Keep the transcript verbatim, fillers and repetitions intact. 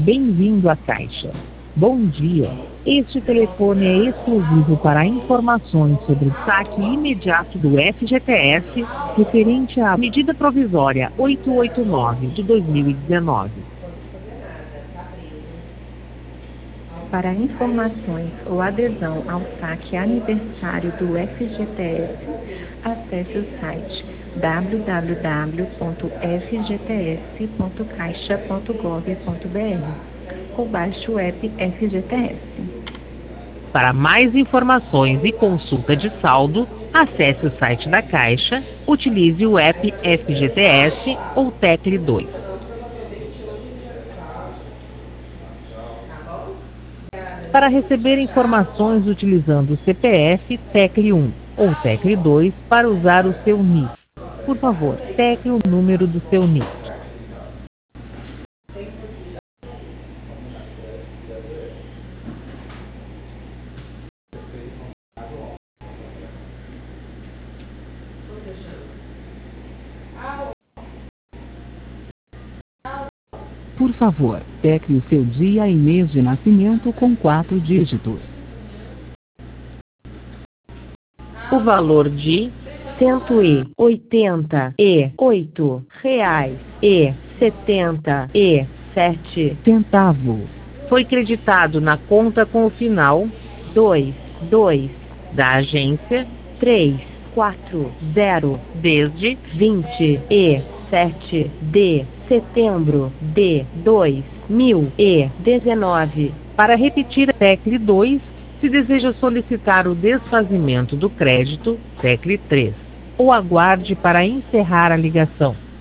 Bem-vindo à Caixa. Bom dia. Este telefone é exclusivo para informações sobre o saque imediato do F G T S referente à medida provisória oitocentos e oitenta e nove de dois mil e dezenove. Para informações ou adesão ao saque aniversário do F G T S, acesse o site w w w ponto f g t s ponto caixa ponto gov ponto b r ou baixe o app F G T S. Para mais informações e consulta de saldo, acesse o site da Caixa, utilize o app F G T S ou tecle dois. Para receber informações utilizando o C P F, tecle um ou tecle dois para usar o seu N I S. Por favor, tecle o número do seu N I S. Por favor, tecle o seu dia e mês de nascimento com quatro dígitos. O valor de cento e oitenta e oito reais e setenta e sete centavos foi creditado na conta com o final dois dois da agência três quatro zero desde vinte e sete de setembro de dois mil e dezenove. Para repetir, tecle dois. Se deseja solicitar o desfazimento do crédito, tecle três. Ou aguarde para encerrar a ligação.